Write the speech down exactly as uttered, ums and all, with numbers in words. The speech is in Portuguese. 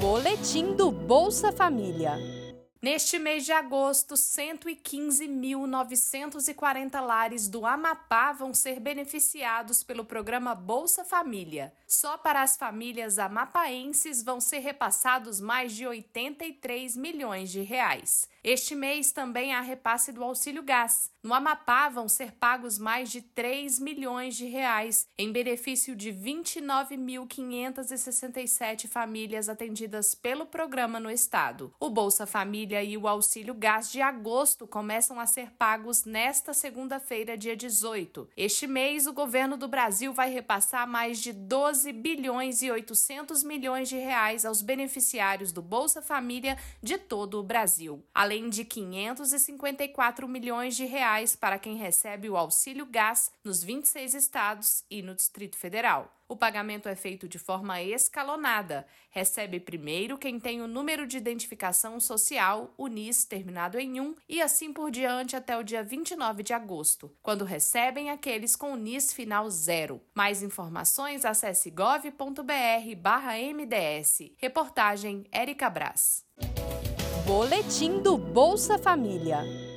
Boletim do Bolsa Família. Neste mês de agosto, cento e quinze mil novecentos e quarenta lares do Amapá vão ser beneficiados pelo programa Bolsa Família. Só para as famílias amapaenses vão ser repassados mais de oitenta e três milhões de reais. Este mês também há repasse do Auxílio Gás. No Amapá vão ser pagos mais de três milhões de reais em benefício de vinte e nove mil quinhentas e sessenta e sete famílias atendidas pelo programa no estado. O Bolsa Família e o Auxílio Gás de agosto começam a ser pagos nesta segunda-feira, dia dezoito. Este mês, o governo do Brasil vai repassar mais de doze bilhões e oitocentos milhões de reais aos beneficiários do Bolsa Família de todo o Brasil, além de quinhentos e cinquenta e quatro milhões de reais para quem recebe o Auxílio Gás nos vinte e seis estados e no Distrito Federal. O pagamento é feito de forma escalonada. Recebe primeiro quem tem o número de identificação social, o N I S, terminado em um, e assim por diante até o dia vinte e nove de agosto, quando recebem aqueles com o N I S final zero. Mais informações, acesse gov ponto br barra M D S. Reportagem Érica Brás. Boletim do Bolsa Família.